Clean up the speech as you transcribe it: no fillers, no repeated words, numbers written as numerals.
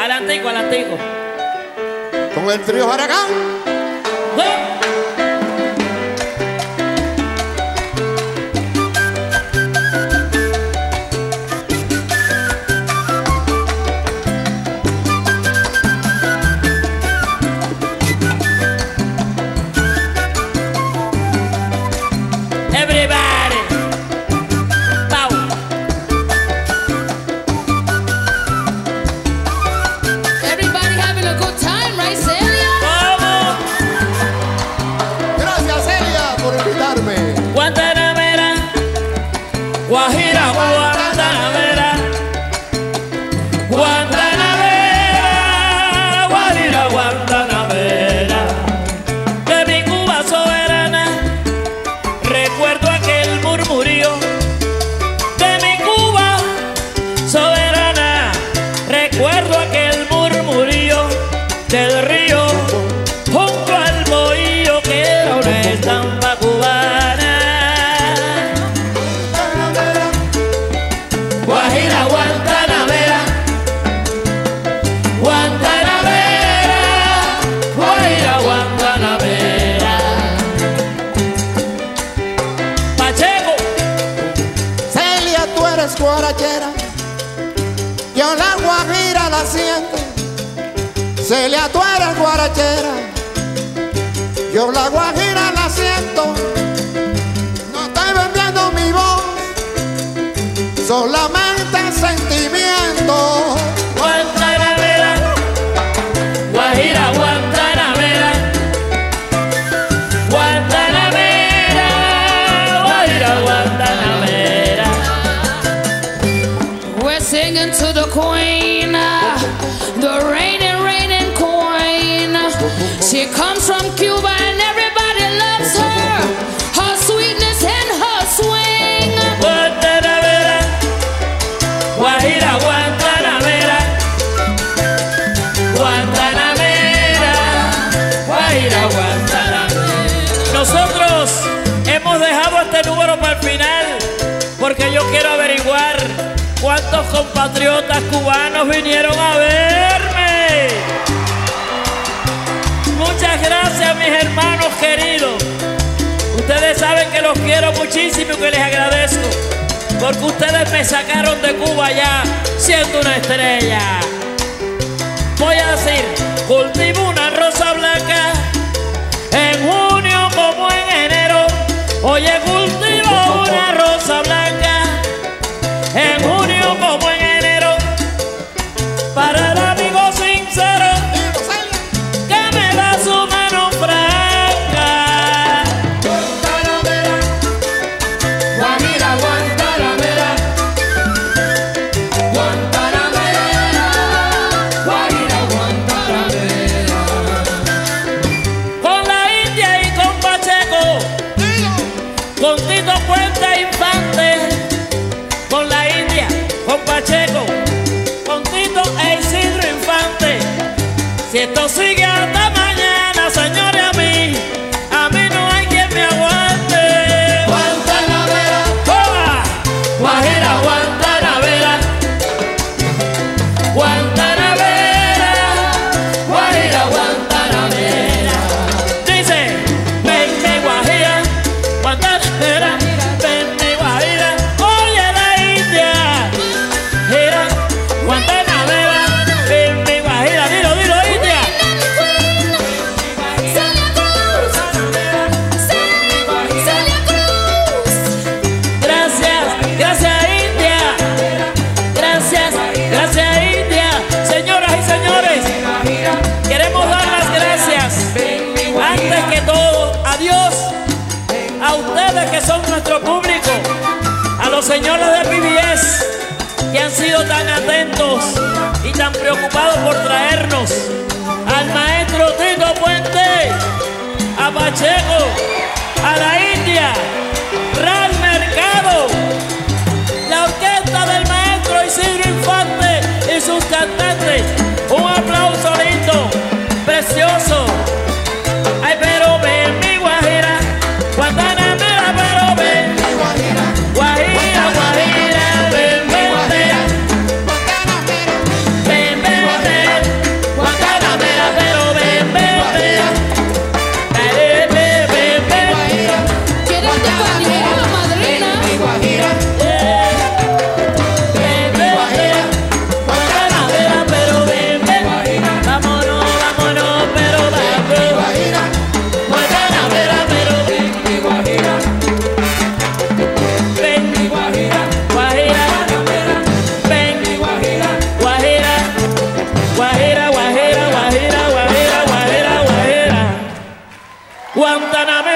Alantico, alantico. Con el trío Aragán. Guajira, Guantanamera, Guantanamera, Guajira, Guantanamera. De mi Cuba soberana, recuerdo aquel murmurío. De mi Cuba soberana, recuerdo aquel murmurío del río junto al bohío que era una estampa cubana. Guajira, Guantanamera, Guantanamera, Guajira, Guantanamera. Pacheco. Celia, tú eres guarachera, yo la guajira la siento. Celia, tú eres guarachera, yo la guajira la siento. No estoy vendiendo mi voz, solamente sentimiento. Guantanamera, Guajira, Guantanamera, Guantanamera, Guajira, Guantanamera. We're singing to the queen, the reigning queen. She comes from Cuba and everybody loves her, her sweetness and her swing. Guantanamera, Guajira, Guantanamera, Guantanamera, Guajira, Guantanamera. Nosotros hemos dejado este número para el final porque yo quiero averiguar cuántos compatriotas cubanos vinieron a verme. Muchas gracias, mis hermanos queridos. Ustedes saben que los quiero muchísimo y que les agradezco, porque ustedes me sacaron de Cuba ya siendo una estrella. Voy a decir, cultivo una rosa blanca en junio como en enero. Oye, cultivo una rosa blanca en junio como en enero. Para el amigo sincero que me da su mano franca. Guantanamera, Guajira, Guantanamera, Guantanamera, Guajira, Guantanamera. Con la India y con Pacheco, con Tito Puente Infante. Con la India, con Pacheco, con Tito e Isidro Infante. Si esto sigue hasta mañana, señores, a mí no hay quien me aguante. Guantanamera, ¡toma! Guajira, Guantanamera, Guantanamera, Guajira, Guantanamera. Dice, ven mi Guajira, Guantanamera, ven mi Guajira. Oye la India, gira, Guantanamera, ven mi Guajira. Dilo, dilo, India. Celia Cruz, Celia Cruz. Gracias, gracias India. Gracias, gracias India. Señoras y señores, queremos dar las gracias antes que todo a Dios, a ustedes que son nuestro público, a los señores de PBS que han sido tan atentos y tan preocupados por traernos, al maestro Tito Puente, a Pacheco, a la India, Ral Mercado, la orquesta del maestro Isidro Infante y sus cantantes. Un aplauso lindo, precioso. Ay, pero ven mi Guajira, Guantanamera, pero ven. Guajira, Guajira, ven, ven, ven. Ven, ven, ven. Guantanamera.